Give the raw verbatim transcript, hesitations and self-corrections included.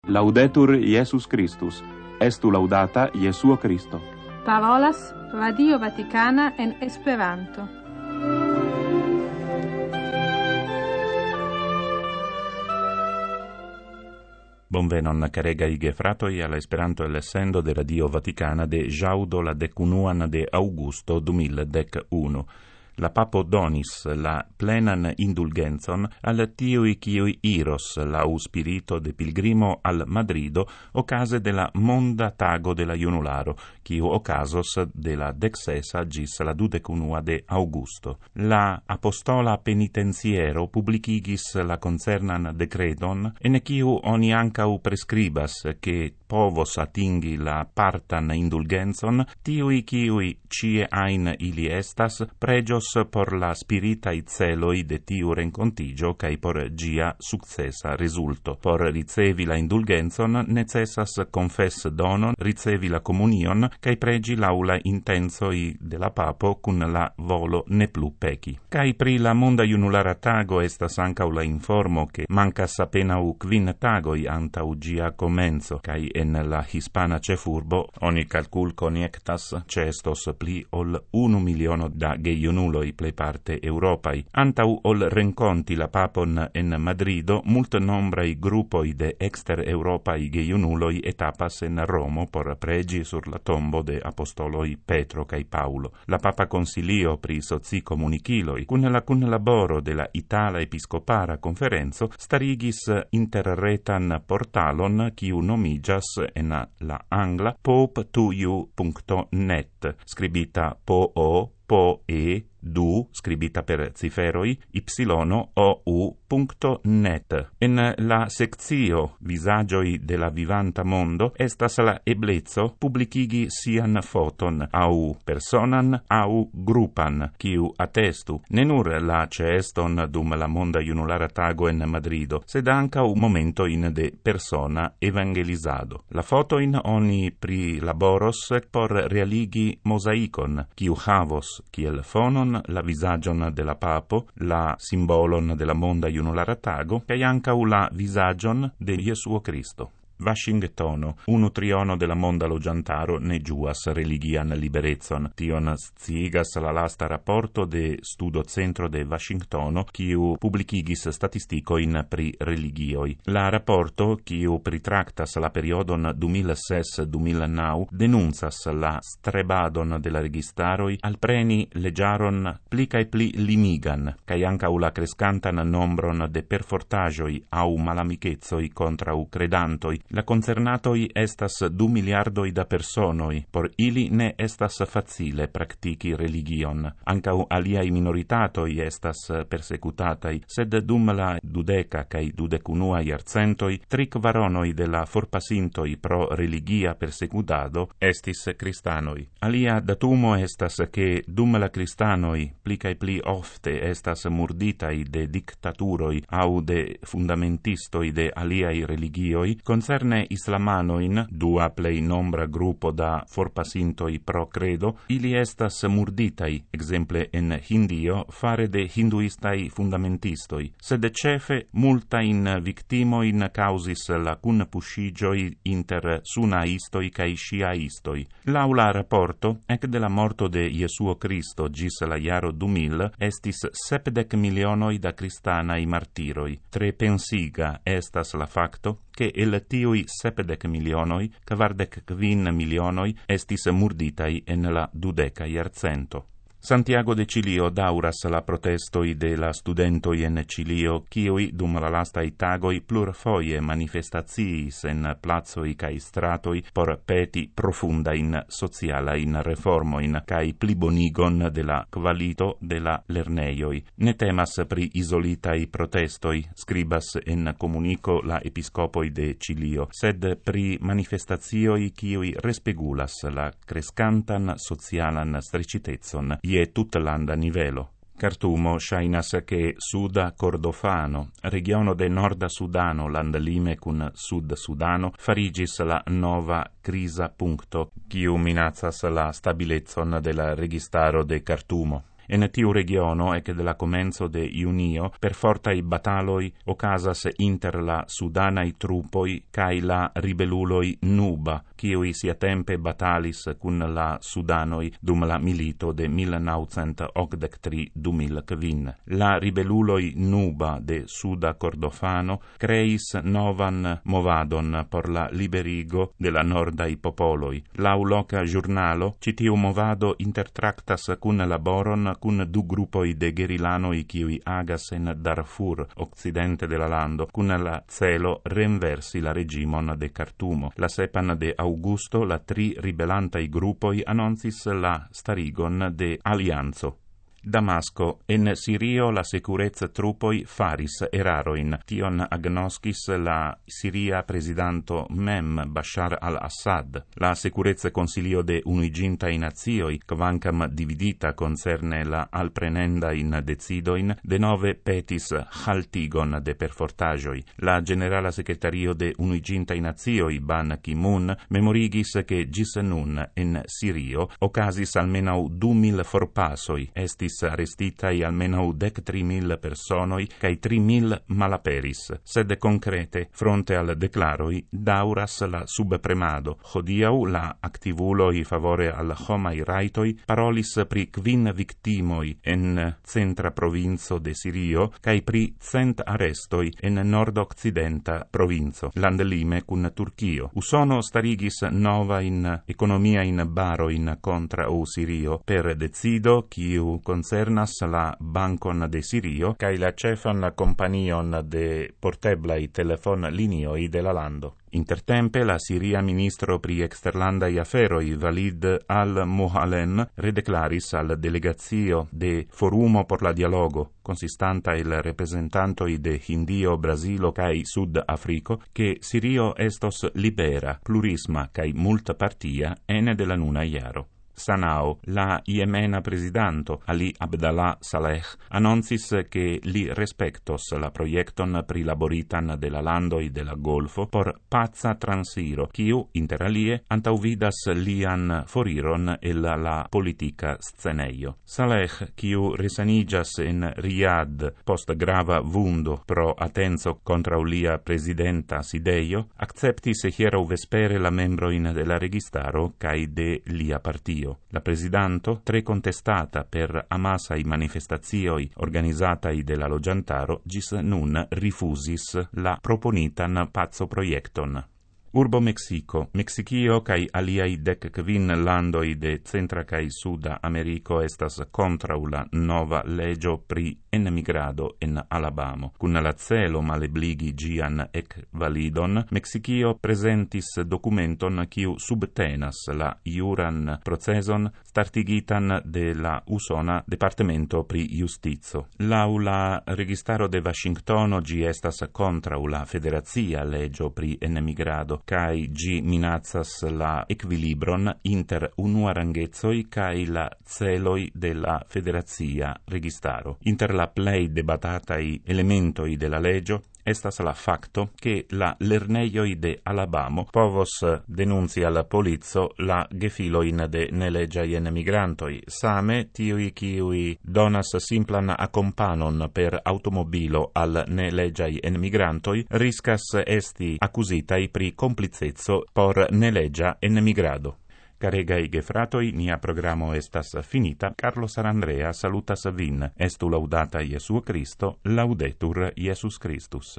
Laudetur Jesus Christus, estu laudata Jesuo Christo. Parolas Radio Vaticana en Esperanto. Bonvenon caregaj gefratoj al Esperanto el sendo de Radio Vaticana de jaudo la decunuan de Augusto du mil dec unu. La papo donis la plenan indulgenzon al tiui kiui iros lau spirito de pilgrimo al Madrido ocase de la monda tago de la Iunularo, kiu ocasos de la dexesa gis la dudecunua de Augusto. La apostola penitenziero publicigis la concernan decreton, en kiu oni ancau prescribas che povos atingi la partan indulgenzon, tiui kiui cie ain ili estas, pregios por la spiritai celoi de tiu rencontigio cae por gia successa resulto. Por ricevi la indulgenzon necessas confess donon, ricevi la comunion, cae pregi laula intenzoi de la papo cun la volo ne plu peci. Cae pri la monda iunulara tago estas ancau la informo che mancas appena u quin tagoi antau gia comenzo, cae en la hispana cefurbo oni calcul coniectas cestos pli ol unu miliono da geiunuloi plei parte Europai. Antau ol renconti la papon en Madrido, mult nombrai gruppoi de exter Europai geiunuloi etapas en Romo por pregi sur la tombo de apostoloi Petro cae Paulo. La papa consilio pri soci comuniciloi, cun la cun laboro de la Itala Episcopara Conferenzo, starigis interretan portalon kiu nomigas en la angla pope to you punto net, scribita po o po e du, scribita per ciferoi, ypsilono o u punto net. En la sectio visagioi de la vivanta mondo estas la eblezzo publicigi sian foton au personan au gruppan, kiu attestu ne nur la ceeston dum la monda iunulara tago en Madrido, sed anca un momento in de persona evangelizado. La fotoin oni pri laboros por realigi mosaicon, kiu havos kiel fonon la visagion de la papo, la simbolon de la monda iunulara tago, cae ancau la visagion de Jesuo Cristo. Washingtono, unu triono de la monda logiantaro ne giuas religian liberezzon. Tion sciigas la lasta rapporto de studo centro de Washingtono, kiu publicigis statisticoin pri religioi. La rapporto, kiu pritractas la periodon du mil ses du mil nau, denunzas la strebadon de la registaroi al preni legiaron pli cae pli limigan, cae ancau la crescantan nombron de perfortagioi au malamicezoi contra u credantoi. La concernatoi estas du miliardoi da personoi, por ili ne estas facile practici religion. Ancau aliai minoritatoi estas persecutatai, sed dum la dudeca cae dudecunua iarcentoi, tri kvaronoi de la forpasintoi pro religia persecutado estis cristanoi. Alia datumo estas che dum la cristanoi pli cae pli ofte estas murditai de dictaturoi au de fundamentistoi de aliai religioi, concerne islamanoin, dua plei nombra gruppo da forpasintoi pro credo, ili estas murditai, exemple en Hindio, fare de hinduistai fundamentistoi, sed cefe multain victimoin causis la cun puscigioi inter sunaistoi cae shiaistoi. Laula rapporto, ec de la morto de Jesuo Cristo gis la iaro du mil, estis sepdec milionoi da cristanai martiroi. Tre pensiga estas la facto, che el tiui sepdec milionoi, kvardec kvin milionoi estis murditai en la dudeca iarcento. Santiago de Cilio dauras la protestoi de la studentoi en Cilio, kiui dum la lastai tagoi plurfoje manifestaciis en plazoi cae stratoi por peti profundain socialain reformoin cae plibonigon de la qualito de la lerneioi. Ne temas pri isolitai protestoi, scribas en comunico la episcopoi de Cilio, sed pri manifestacioi kiui respegulas la crescantan socialan stricitezon je tutlanda nivelo. Cartumo shainas che Suda Cordofano, regiono de Norda Sudano, landlime cun Sud Sudano, farigis la nova crisa puncto, quiu minacas la stabilezon de la registaro de Cartumo. En tiu regiono ec de la comenzo de junio per fortai bataloi ocasas inter la sudanai trupoi cae la ribeluloi Nuba, kiui siatempe batalis cun la sudanoi dum la milito de mille naŭcent okdek tri du mil kvin. La ribeluloi Nuba de Suda Kordofano creis novan movadon por la liberigo de la nordai popoloi. Lau loca giurnalo, citiu movado intertractas cun laboron cun du gruppoi de gerilanoi kiui agas en Darfur, occidente de la lando, cun la celo renversi la regimon de Khartumo. La sepan de Augusto la tri ribelantai gruppoi annoncis la starigon de Alianzo. Damasco, en Sirio la securezza trupoi faris eraroin. Tion agnoskis la Siria presidanto mem Bashar al-Assad. La securezza consilio de Unuigintaj Nacioj, kvankam dividita concerne la alprenenda in decidoin, denove petis haltigon de perfortaĵoj. La generala sekretario de Unuigintaj Nacioj, Ban Ki-moon, memorigis che gis nun en Sirio okazis almenaŭ du mil forpasoj, estis arrestitai almeno dec tri mil personoi, cae tri mil malaperis. Sed concrete, fronte al declaroi, dauras la subpremado. Hodiau la activuloi favore al homai raitoi parolis pri quin victimoi en centra provinzo de Sirio, cae pri cent arrestoi en nord-occidenta provinzo, landlime cun Turchio. Usono starigis nova in economia in baro in contra o Sirio per decido quiu concernas la bancon de Sirio cae la cefan companion de porteblai telefon linioi de la lando. Intertempe la Siria ministro pri exterlandai aferoi Walid al-Muhalen redeclaris al delegazio de Forumo por la Dialogo, consistanta il representantoi de Hindio, Brasilo cae Sud Africo, che Sirio estos libera, plurisma cae multpartia ene de la nuna iaro. Sanao, la Yemena presidanto Ali Abdallah Saleh annoncis che li respectos la proiecton prilaboritan de la landoi de la Golfo por pazza transiro, quiu inter alie antauvidas lian foriron el la politica sceneio. Saleh, quiu resanigas en Riyadh post grava vundo pro attenzo contra lia presidenta sideio, acceptis hieraŭ vespere la membroin de la registaro cae de lia partio. La presidanto, tre contestata per amasai manifestazioi organizatai de la loĝantaro, gis nun rifusis la proponitan pazzo proiecton. Urbo Mexico, Mexikio cae aliai dec kvin landoi de Centra cae Suda Americo estas contrau la nova legio pri enmigrado en Alabamo. Cun la celo malebligi gian ec validon, Mexikio presentis documenton quiu subtenas la iuran proceson startigitan de la Usona Departemento pri Justizo. Lau la registaro de Washingtono gi estas contrau la federazia legio pri enmigrado, cae gi minacas la equilibron inter unuarangezoi cae la celoi de la federazia registaro. Inter la plei debatatai elementoi de la legio estas la facto che la lerneioi de Alabamo povos denunci al polizo la gefiloin de nelegiai enmigrantoi, same tiui kiui donas simplan accompanon per automobilo al nelegiai enmigrantoi riscas esti accusitai pri complicezzo por nelegia enmigrado. Caregai gefratoi, nia programo estas finita. Carlo Sarandrea salutas vin. Estu laudata Iesu Cristo, laudetur Iesus Christus.